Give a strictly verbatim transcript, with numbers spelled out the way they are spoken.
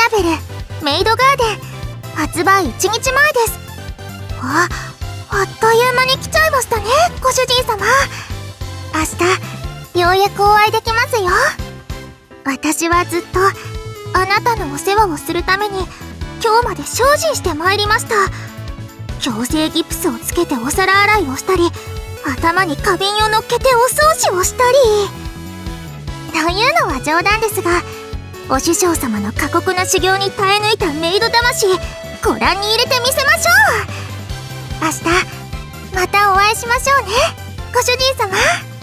ラベルメイドガーデン発売いちにちまえです。あ、あっという間に来ちゃいましたね、ご主人様。明日ようやくお会いできますよ。私はずっとあなたのお世話をするために今日まで精進してまいりました。矯正ギプスをつけてお皿洗いをしたり、頭に花瓶を乗っけてお掃除をしたりというのは冗談ですが、お師匠様の過酷な修行に耐え抜いたメイド魂ご覧に入れてみせましょう。明日またお会いしましょうね、ご主人様。